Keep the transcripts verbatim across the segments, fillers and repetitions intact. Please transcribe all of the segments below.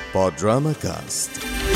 بودراما كاست.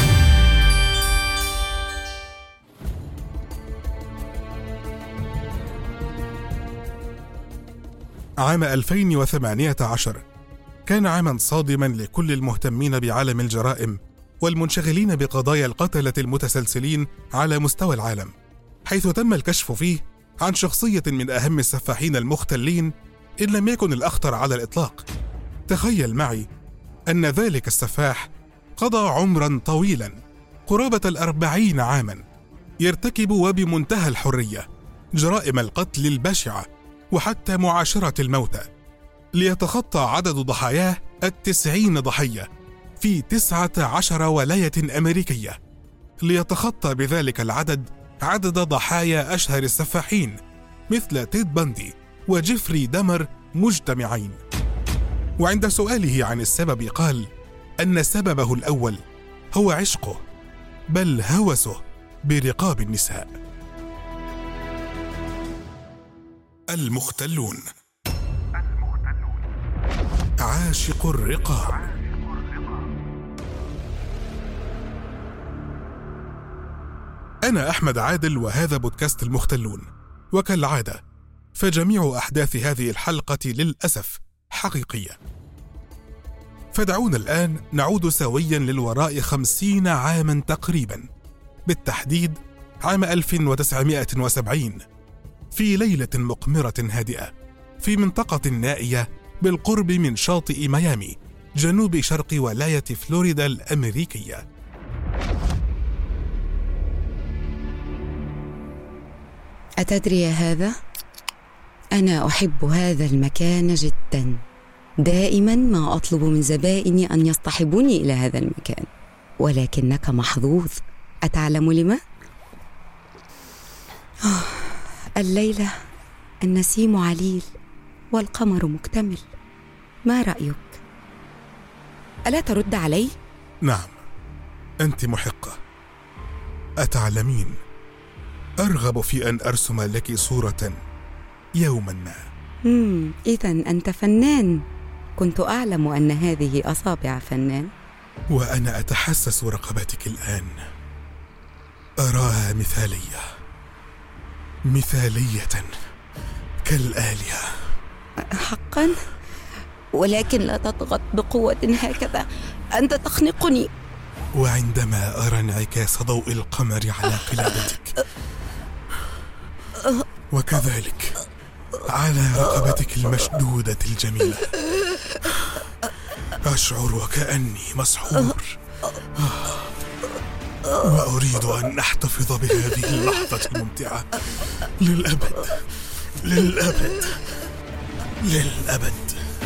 عام ألفين وثمانية عشر كان عاما صادما لكل المهتمين بعالم الجرائم والمنشغلين بقضايا القتلة المتسلسلين على مستوى العالم، حيث تم الكشف فيه عن شخصية من أهم السفاحين المختلين إن لم يكن الأخطر على الإطلاق. تخيل معي أن ذلك السفاح قضى عمرا طويلا قرابة الأربعين عاما يرتكب وبمنتهى الحرية جرائم القتل البشعة وحتى معاشرة الموتى، ليتخطى عدد ضحاياه التسعين ضحية في تسعة عشر ولاية أمريكية، ليتخطى بذلك العدد عدد ضحايا أشهر السفاحين مثل تيد باندي وجيفري دامر مجتمعين. وعند سؤاله عن السبب قال أن سببه الأول هو عشقه بل هوسه برقاب النساء. المختلون. عاشق الرقاب. أنا أحمد عادل وهذا بودكاست المختلون، وكالعادة فجميع أحداث هذه الحلقة للأسف حقيقية. فدعونا الآن نعود سويا للوراء خمسين عاما تقريبا، بالتحديد عام ألف وتسعمائة وسبعين، في ليلة مقمرة هادئة في منطقة نائية بالقرب من شاطئ ميامي جنوب شرق ولاية فلوريدا الأمريكية. أتدري يا هذا؟ أنا أحب هذا المكان جدا، دائما ما أطلب من زبائني أن يصطحبوني إلى هذا المكان، ولكنك محظوظ. أتعلم لما؟ أوه. الليلة النسيم عليل والقمر مكتمل، ما رأيك؟ ألا ترد علي؟ نعم، أنت محقة. أتعلمين، أرغب في أن أرسم لك صورة يوما ما. مم. إذن أنت فنان. كنت أعلم أن هذه أصابع فنان. وأنا أتحسس رقبتك الآن، أراها مثالية مثالية كالآلية. حقا؟ ولكن لا تضغط بقوة هكذا، أنت تخنقني. وعندما أرى انعكاس ضوء القمر على قلادتك، وكذلك على رقبتك المشدودة الجميلة، أشعر وكأني مسحور، وأريد أن أحتفظ بهذه اللحظة الممتعة للأبد للأبد للأبد.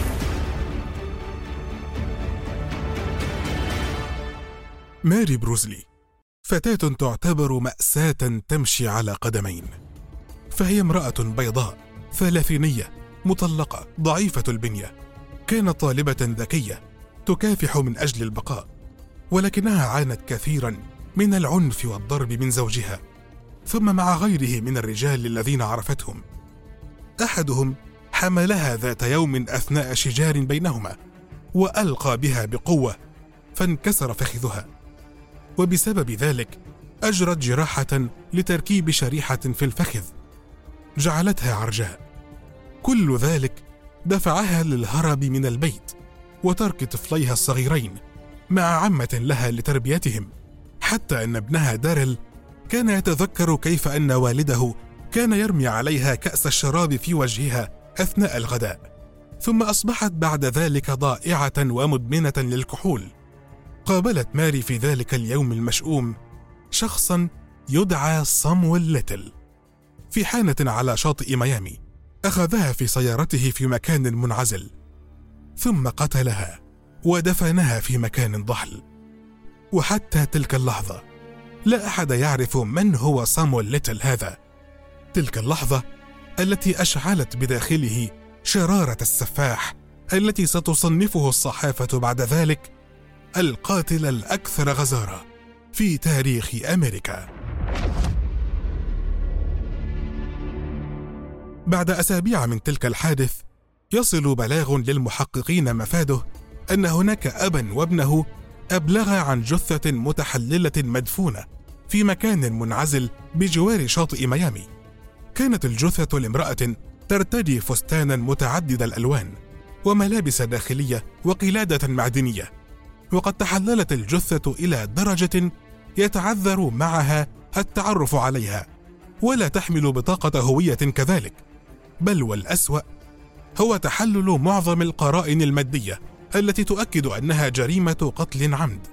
ماري بروزلي فتاة تعتبر مأساة تمشي على قدمين، فهي امرأة بيضاء ثلاثينية مطلقة ضعيفة البنية، كانت طالبة ذكية تكافح من أجل البقاء، ولكنها عانت كثيرا من العنف والضرب من زوجها ثم مع غيره من الرجال الذين عرفتهم. أحدهم حملها ذات يوم أثناء شجار بينهما وألقى بها بقوة فانكسر فخذها، وبسبب ذلك أجرت جراحة لتركيب شريحة في الفخذ جعلتها عرجاء. كل ذلك دفعها للهرب من البيت وترك طفليها الصغيرين مع عمة لها لتربيتهم، حتى أن ابنها داريل كان يتذكر كيف أن والده كان يرمي عليها كأس الشراب في وجهها أثناء الغداء، ثم أصبحت بعد ذلك ضائعة ومدمنة للكحول. قابلت ماري في ذلك اليوم المشؤوم شخصا يدعى صامويل ليتل في حانة على شاطئ ميامي، أخذها في سيارته في مكان منعزل ثم قتلها ودفنها في مكان ضحل. وحتى تلك اللحظة لا أحد يعرف من هو صامويل ليتل هذا، تلك اللحظة التي أشعلت بداخله شرارة السفاح التي ستصنفه الصحافة بعد ذلك القاتل الأكثر غزارة في تاريخ أمريكا. بعد أسابيع من تلك الحادث يصل بلاغ للمحققين مفاده أن هناك أبا وابنه أبلغ عن جثة متحللة مدفونة في مكان منعزل بجوار شاطئ ميامي. كانت الجثة لامرأة ترتدي فستانا متعدد الألوان وملابس داخلية وقلادة معدنية، وقد تحللت الجثة إلى درجة يتعذر معها التعرف عليها، ولا تحمل بطاقة هوية كذلك، بل والأسوأ هو تحلل معظم القرائن المادية التي تؤكد أنها جريمة قتل عمد.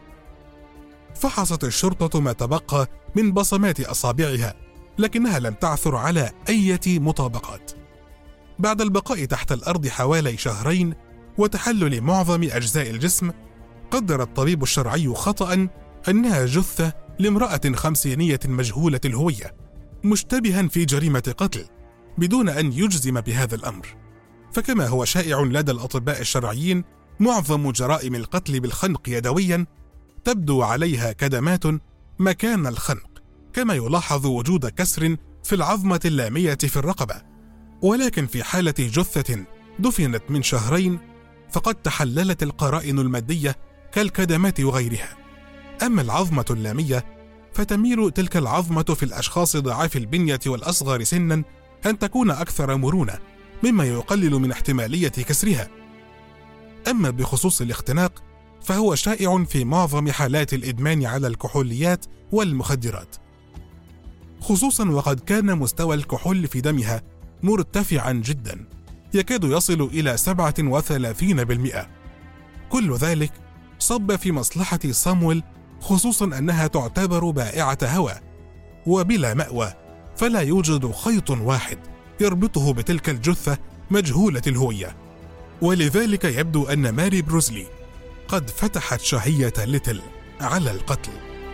فحصت الشرطة ما تبقى من بصمات أصابعها، لكنها لم تعثر على أي مطابقات. بعد البقاء تحت الأرض حوالي شهرين وتحلل معظم أجزاء الجسم، قدر الطبيب الشرعي خطأ أنها جثة لامرأة خمسينية مجهولة الهوية مشتبها في جريمة قتل، بدون أن يجزم بهذا الأمر. فكما هو شائع لدى الأطباء الشرعيين، معظم جرائم القتل بالخنق يدويا تبدو عليها كدمات مكان الخنق، كما يلاحظ وجود كسر في العظمة اللامية في الرقبة. ولكن في حالة جثة دفنت من شهرين فقد تحللت القرائن المادية كالكدمات وغيرها. أما العظمة اللامية فتميل تلك العظمة في الأشخاص ضعاف البنية والأصغر سنا أن تكون أكثر مرونة، مما يقلل من احتمالية كسرها. أما بخصوص الاختناق فهو شائع في معظم حالات الإدمان على الكحوليات والمخدرات، خصوصا وقد كان مستوى الكحول في دمها مرتفعا جدا، يكاد يصل إلى سبعة وثلاثين بالمئة. كل ذلك صب في مصلحة صامويل، خصوصا أنها تعتبر بائعة هوى وبلا مأوى، فلا يوجد خيط واحد يربطه بتلك الجثة مجهولة الهوية. ولذلك يبدو أن ماري بروزلي قد فتحت شهية ليتل على القتل.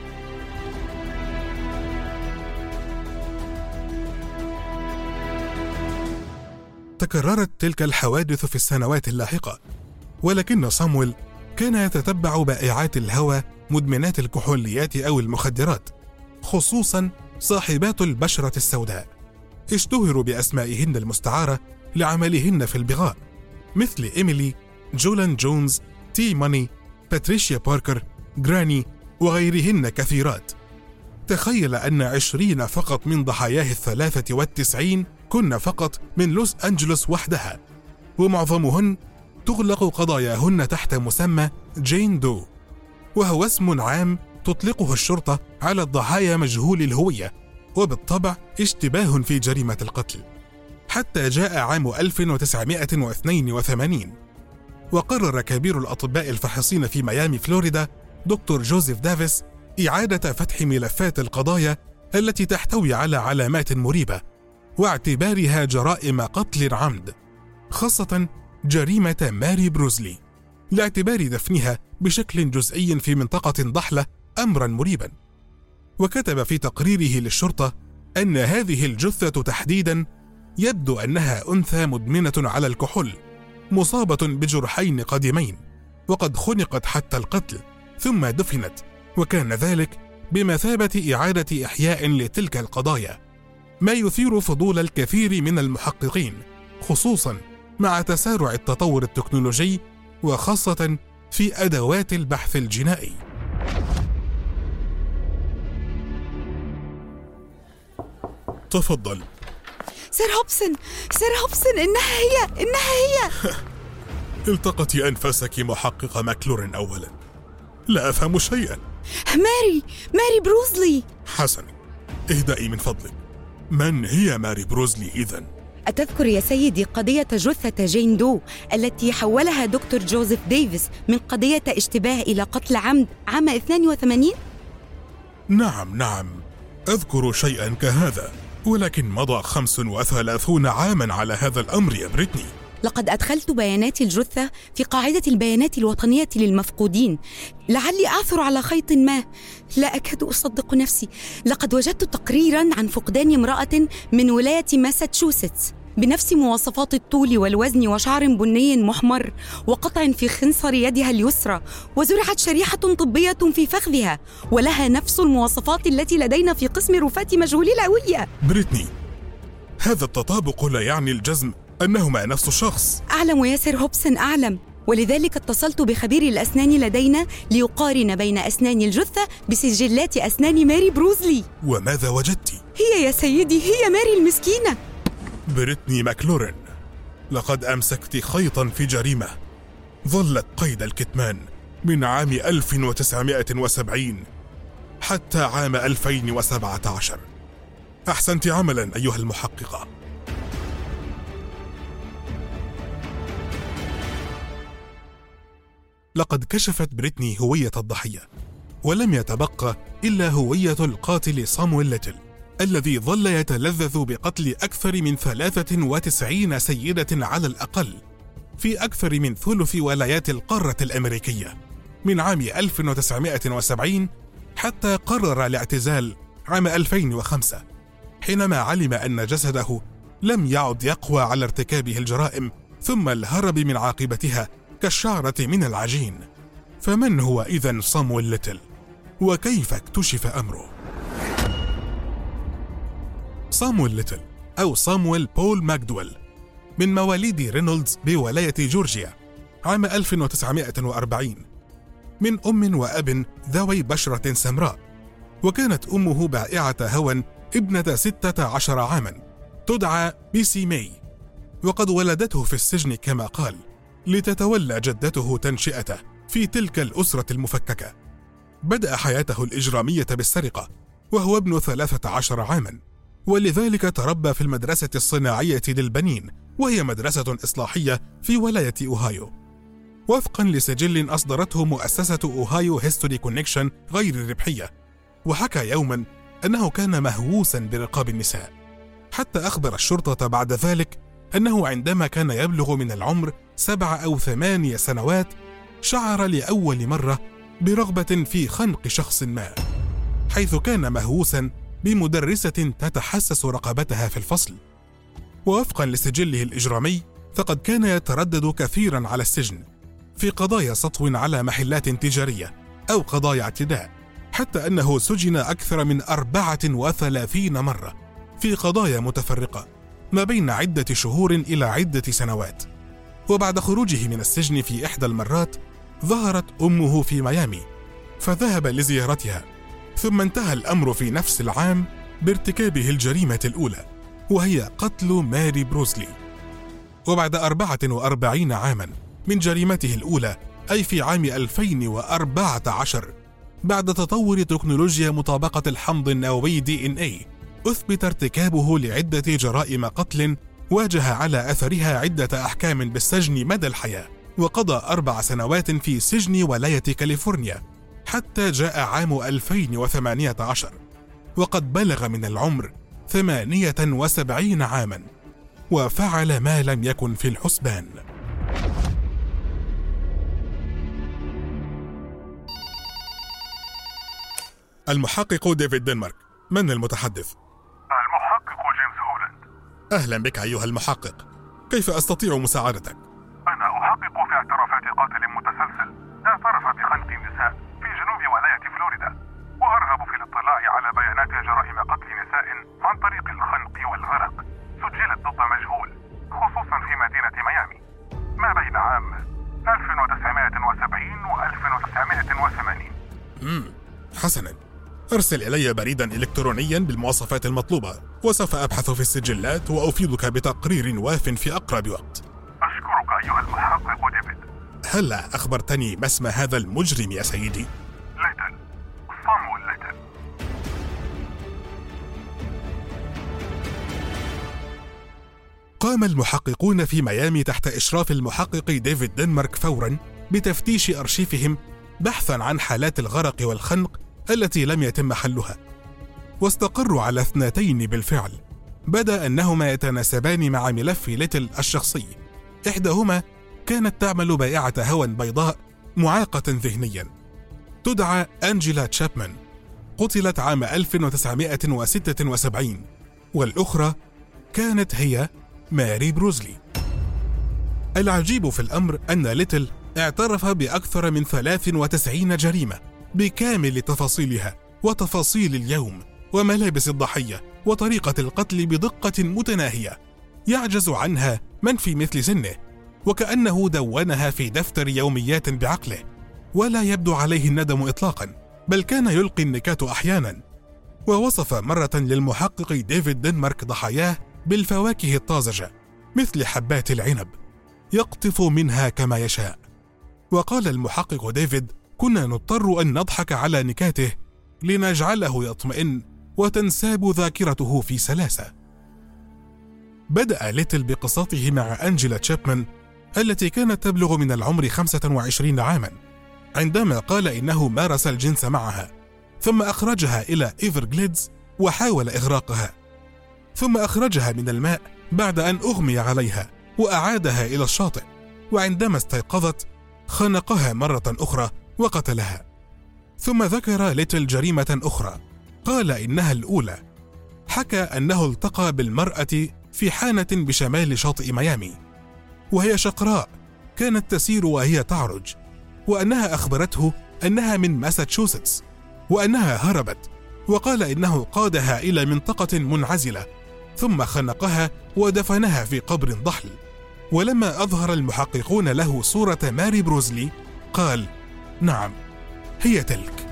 تكررت تلك الحوادث في السنوات اللاحقة، ولكن صامويل كان يتتبع بائعات الهوى مدمنات الكحوليات أو المخدرات، خصوصا صاحبات البشرة السوداء، اشتهروا بأسمائهن المستعارة لعملهن في البغاء، مثل إيميلي، جولان جونز، تي ماني، باتريشيا باركر، جراني وغيرهن كثيرات. تخيل أن عشرين فقط من ضحاياه الثلاثة والتسعين كن فقط من لوس أنجلوس وحدها، ومعظمهن تغلق قضاياهن تحت مسمى جين دو، وهو اسم عام تطلقه الشرطة على الضحايا مجهول الهوية، وبالطبع اشتباه في جريمة القتل. حتى جاء عام ألف وتسعمائة واثنين وثمانين وقرر كبير الأطباء الفاحصين في ميامي فلوريدا دكتور جوزيف دافيس إعادة فتح ملفات القضايا التي تحتوي على علامات مريبة، واعتبارها جرائم قتل عمد، خاصة جريمة ماري بروزلي، لاعتبار دفنها بشكل جزئي في منطقة ضحلة أمرا مريبا. وكتب في تقريره للشرطة أن هذه الجثة تحديدا يبدو أنها أنثى مدمنة على الكحول، مصابة بجرحين قديمين، وقد خنقت حتى القتل ثم دفنت، وكان ذلك بمثابة إعادة إحياء لتلك القضايا، ما يثير فضول الكثير من المحققين، خصوصا مع تسارع التطور التكنولوجي وخاصة في أدوات البحث الجنائي. تفضل. سير هوبسون، سير هوبسون، إنها هي، إنها هي. التقطي أنفاسك محقق ماكلورين أولا. لا أفهم شيئا. ماري، ماري بروزلي. حسنا، اهدئي من فضلك. من هي ماري بروزلي إذن؟ أتذكر يا سيدي قضية جثة جين دو التي حولها دكتور جوزيف ديفيس من قضية اشتباه إلى قتل عمد عام اثنين وثمانين؟ نعم نعم، أذكر شيئا كهذا، ولكن مضى خمس وثلاثون عاما على هذا الأمر يا بريتني. لقد أدخلت بيانات الجثة في قاعدة البيانات الوطنية للمفقودين، لعلي أعثر على خيط ما. لا أكاد أصدق نفسي، لقد وجدت تقريراً عن فقدان امرأة من ولاية ماساتشوستس بنفس مواصفات الطول والوزن وشعر بني محمر وقطع في خنصر يدها اليسرى، وزرعت شريحة طبية في فخذها، ولها نفس المواصفات التي لدينا في قسم رفاة مجهولي الهوية. بريتني، هذا التطابق لا يعني الجزم أنهما نفس الشخص. أعلم يا سير هوبسون، أعلم، ولذلك اتصلت بخبير الأسنان لدينا ليقارن بين أسنان الجثة بسجلات أسنان ماري بروزلي. وماذا وجدت؟ هي يا سيدي، هي ماري المسكينة. بريتني ماكلورين، لقد أمسكت خيطا في جريمة ظلت قيد الكتمان من عام ألف وتسعمائة وسبعين حتى عام ألفين وسبعة عشر. أحسنت عملا أيها المحققة. لقد كشفت بريتني هوية الضحية، ولم يتبقى إلا هوية القاتل صامويل ليتل الذي ظل يتلذذ بقتل أكثر من ثلاثة وتسعين سيدة على الأقل في أكثر من ثلث ولايات القارة الأمريكية من عام ألف وتسعمائة وسبعين حتى قرر الاعتزال عام ألفين وخمسة، حينما علم أن جسده لم يعد يقوى على ارتكابه الجرائم ثم الهرب من عاقبتها كالشعرة من العجين. فمن هو إذن صامويل ليتل؟ وكيف اكتشف أمره؟ صامويل ليتل أو صامويل بول ماكدويل من مواليد رينولدز بولاية جورجيا عام ألف وتسعمائة وأربعين، من أم وأب ذوي بشرة سمراء، وكانت أمه بائعة هوى ابنة ستة عشر عاما تدعى بيسي ماي، وقد ولدته في السجن كما قال لتتولى جدته تنشئته في تلك الأسرة المفككة. بدأ حياته الإجرامية بالسرقة وهو ابن ثلاثة عشر عاما، ولذلك تربى في المدرسة الصناعية للبنين، وهي مدرسة إصلاحية في ولاية أوهايو، وفقا لسجل أصدرته مؤسسة أوهايو هيستوري كونكشن غير الربحية. وحكى يوما أنه كان مهووسا برقاب النساء، حتى أخبر الشرطة بعد ذلك أنه عندما كان يبلغ من العمر سبع أو ثمانية سنوات شعر لأول مرة برغبة في خنق شخص ما، حيث كان مهووسا بمدرسة تتحسس رقبتها في الفصل. ووفقا لسجله الإجرامي فقد كان يتردد كثيرا على السجن في قضايا سطو على محلات تجارية أو قضايا اعتداء، حتى أنه سجن أكثر من أربعة وثلاثين مرة في قضايا متفرقة ما بين عدة شهور إلى عدة سنوات. وبعد خروجه من السجن في إحدى المرات ظهرت أمه في ميامي فذهب لزيارتها، ثم انتهى الأمر في نفس العام بارتكابه الجريمة الأولى، وهي قتل ماري بروزلي. وبعد أربعة وأربعين عاما من جريمته الأولى، أي في عام ألفين وأربعة عشر، بعد تطور تكنولوجيا مطابقة الحمض النووي دي إن إيه، أثبت ارتكابه لعدة جرائم قتل واجه على أثرها عدة أحكام بالسجن مدى الحياة، وقضى أربع سنوات في سجن ولاية كاليفورنيا حتى جاء عام ألفين وثمانية عشر وقد بلغ من العمر ثمانية وسبعين عاما، وفعل ما لم يكن في الحسبان. المحقق ديفيد دنمارك، من المتحدث؟ المحقق جيمس هولاند. أهلا بك أيها المحقق، كيف أستطيع مساعدتك؟ أنا أحقق في اعترافات قاتل متسلسل اعترف بخنق النساء في جنوب ولاية فلوريدا، وأرغب في الاطلاع على بيانات جرائم قتل نساء عن طريق الخنق والغرق سجلت ضد مجهول، خصوصا في مدينة ميامي ما بين عام ألف وتسعمائة وسبعين و ألف وتسعمائة وثمانين. امم حسنا، أرسل إلي بريدا إلكترونيا بالمواصفات المطلوبة، وسوف أبحث في السجلات وأفيدك بتقرير واف في أقرب وقت. أشكرك أيها المحقق ديفيد. هلا أخبرتني ما اسم هذا المجرم يا سيدي؟ ليتل، صامويل ليتل. قام المحققون في ميامي تحت إشراف المحقق ديفيد دنمارك فورا بتفتيش أرشيفهم بحثا عن حالات الغرق والخنق التي لم يتم حلها، واستقروا على اثنتين بالفعل بدا أنهما يتناسبان مع ملف ليتل الشخصي. إحداهما كانت تعمل بائعة هوى بيضاء معاقة ذهنيا تدعى أنجيلا تشابمان، قتلت عام ألف وتسعمائة وستة وسبعين، والأخرى كانت هي ماري بروزلي. العجيب في الأمر أن ليتل اعترف بأكثر من ثلاث وتسعين جريمة بكامل تفاصيلها وتفاصيل اليوم وملابس الضحية وطريقة القتل بدقة متناهية يعجز عنها من في مثل سنه، وكأنه دونها في دفتر يوميات بعقله، ولا يبدو عليه الندم إطلاقا، بل كان يلقي النكات أحيانا. ووصف مرة للمحقق ديفيد دنمارك ضحاياه بالفواكه الطازجة مثل حبات العنب، يقطف منها كما يشاء. وقال المحقق ديفيد: كنا نضطر أن نضحك على نكاته لنجعله يطمئن وتنساب ذاكرته في سلاسة. بدأ ليتل بقصته مع أنجيلا تشابمان التي كانت تبلغ من العمر خمسة وعشرين عاما، عندما قال إنه مارس الجنس معها، ثم أخرجها إلى إيفرغليدز وحاول إغراقها، ثم أخرجها من الماء بعد أن أغمي عليها وأعادها إلى الشاطئ، وعندما استيقظت خنقها مرة أخرى وقتلها. ثم ذكر ليتل جريمة أخرى قال إنها الأولى. حكى أنه التقى بالمرأة في حانة بشمال شاطئ ميامي وهي شقراء كانت تسير وهي تعرج، وأنها أخبرته أنها من ماساتشوستس وأنها هربت، وقال إنه قادها إلى منطقة منعزلة ثم خنقها ودفنها في قبر ضحل. ولما أظهر المحققون له صورة ماري بروزلي قال: نعم، هي تلك.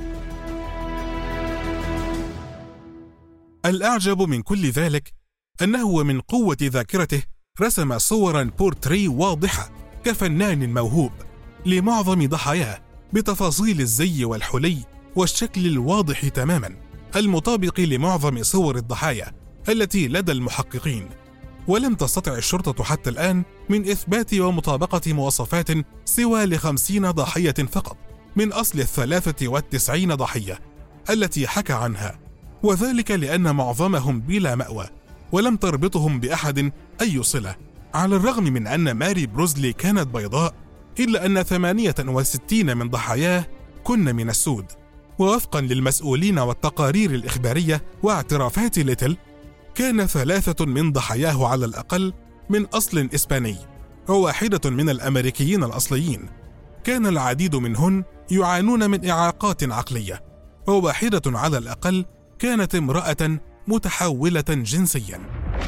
الأعجب من كل ذلك أنه ومن قوة ذاكرته رسم صورا بورتري واضحة كفنان موهوب لمعظم ضحاياه بتفاصيل الزي والحلي والشكل الواضح تماما المطابق لمعظم صور الضحايا التي لدى المحققين. ولم تستطع الشرطة حتى الآن من إثبات ومطابقة مواصفات سوى لخمسين ضحية فقط من أصل الثلاثة والتسعين ضحية التي حكى عنها، وذلك لأن معظمهم بلا مأوى ولم تربطهم بأحد أي صلة. على الرغم من أن ماري بروزلي كانت بيضاء، إلا أن ثمانية وستين من ضحاياه كن من السود. ووفقا للمسؤولين والتقارير الإخبارية واعترافات ليتل، كان ثلاثة من ضحاياه على الأقل من أصل إسباني وواحدة من الأمريكيين الأصليين. كان العديد منهن يعانون من إعاقات عقلية، وواحدة على الأقل كانت امرأة متحولة جنسيا.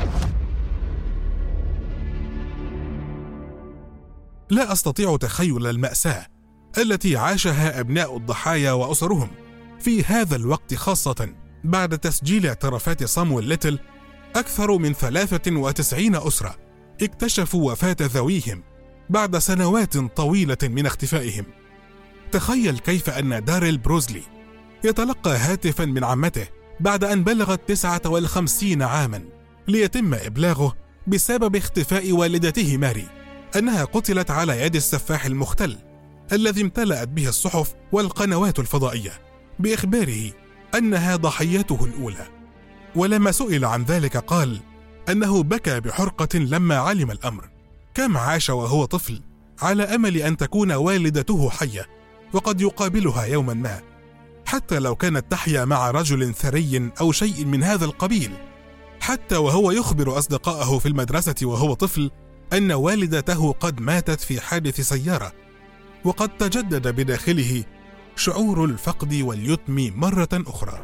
لا أستطيع تخيل المأساة التي عاشها أبناء الضحايا وأسرهم في هذا الوقت، خاصة بعد تسجيل اعترافات صامويل ليتل. أكثر من ثلاثة وتسعين أسرة اكتشفوا وفاة ذويهم بعد سنوات طويلة من اختفائهم. تخيل كيف أن داريل بروزلي يتلقى هاتفا من عمته بعد أن بلغت تسعة وخمسين عاما ليتم إبلاغه بسبب اختفاء والدته ماري أنها قتلت على يد السفاح المختل الذي امتلأت به الصحف والقنوات الفضائية بإخباره أنها ضحيته الأولى. ولما سئل عن ذلك قال أنه بكى بحرقة لما علم الأمر. كم عاش وهو طفل على أمل أن تكون والدته حية وقد يقابلها يوما ما، حتى لو كانت تحيا مع رجل ثري أو شيء من هذا القبيل، حتى وهو يخبر أصدقائه في المدرسة وهو طفل أن والدته قد ماتت في حادث سيارة، وقد تجدد بداخله شعور الفقد واليتم مرة أخرى.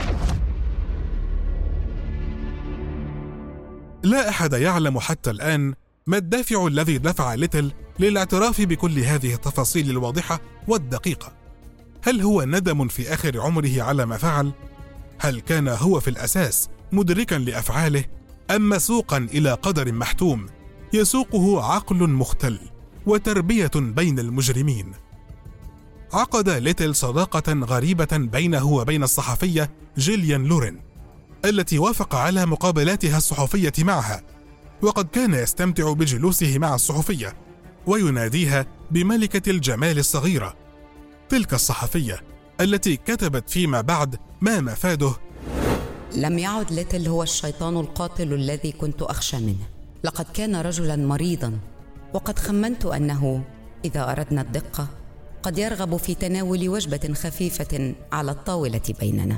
لا أحد يعلم حتى الآن ما الدافع الذي دفع ليتل للاعتراف بكل هذه التفاصيل الواضحة والدقيقة. هل هو ندم في آخر عمره على ما فعل؟ هل كان هو في الأساس مدركا لأفعاله، أم مسوقا إلى قدر محتوم يسوقه عقل مختل وتربية بين المجرمين؟ عقد ليتل صداقة غريبة بينه وبين الصحفية جيليان لورين التي وافق على مقابلاتها الصحفية معها، وقد كان يستمتع بجلوسه مع الصحفية ويناديها بملكة الجمال الصغيرة. تلك الصحفية التي كتبت فيما بعد ما مفاده: لم يعد ليتل هو الشيطان القاتل الذي كنت أخشى منه، لقد كان رجلا مريضا، وقد خمنت أنه إذا أردنا الدقة قد يرغب في تناول وجبة خفيفة على الطاولة بيننا.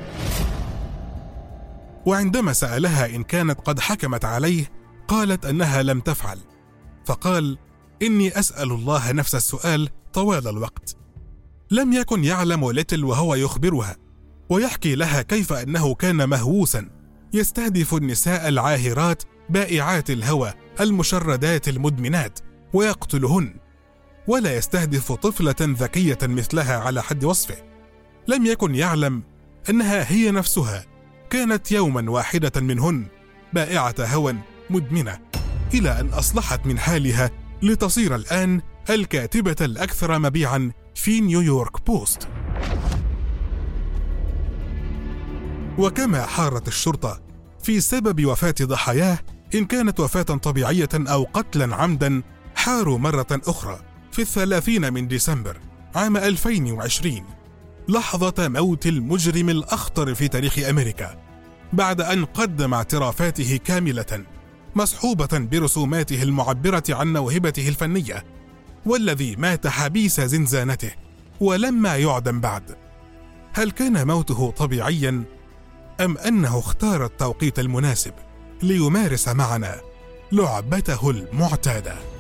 وعندما سألها إن كانت قد حكمت عليه قالت أنها لم تفعل، فقال: إني أسأل الله نفس السؤال طوال الوقت. لم يكن يعلم ليتل وهو يخبرها ويحكي لها كيف أنه كان مهووسا يستهدف النساء العاهرات بائعات الهوى المشردات المدمنات ويقتلهن، ولا يستهدف طفلة ذكية مثلها على حد وصفه. لم يكن يعلم أنها هي نفسها كانت يوما واحدة منهن بائعة هوى مدمنة، إلى أن أصلحت من حالها لتصير الآن الكاتبة الأكثر مبيعا في نيويورك بوست. وكما حارت الشرطة في سبب وفاة ضحاياه إن كانت وفاة طبيعية أو قتلا عمدا، حاروا مرة أخرى في الثلاثين من ديسمبر عام ألفين وعشرين لحظة موت المجرم الأخطر في تاريخ أمريكا، بعد أن قدم اعترافاته كاملة مصحوبة برسوماته المعبرة عن موهبته الفنية، والذي مات حبيس زنزانته ولما يعدم بعد. هل كان موته طبيعيا أم أنه اختار التوقيت المناسب ليمارس معنا لعبته المعتادة؟